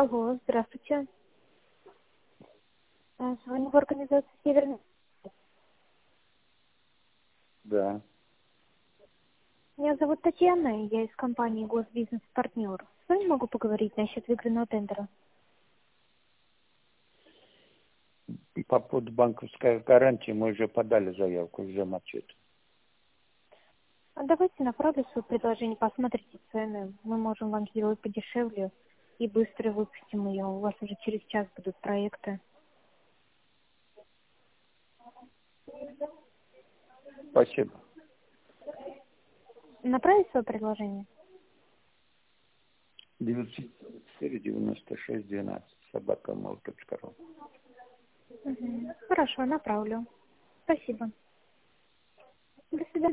Алло, здравствуйте. Звоню в организацию «Северный». Да. Меня зовут Татьяна, я из компании «Госбизнес-партнер». С вами могу поговорить насчет выигранного тендера? По поводу банковской гарантии мы уже подали заявку, ждем отчет. Давайте направлю свое предложение, посмотрите цены. Мы можем вам сделать подешевле и быстро выпустим ее. У вас уже через час будут проекты. Спасибо. Направить свое предложение? 904-96-12 @mail.ru. Хорошо, направлю. Спасибо. До свидания.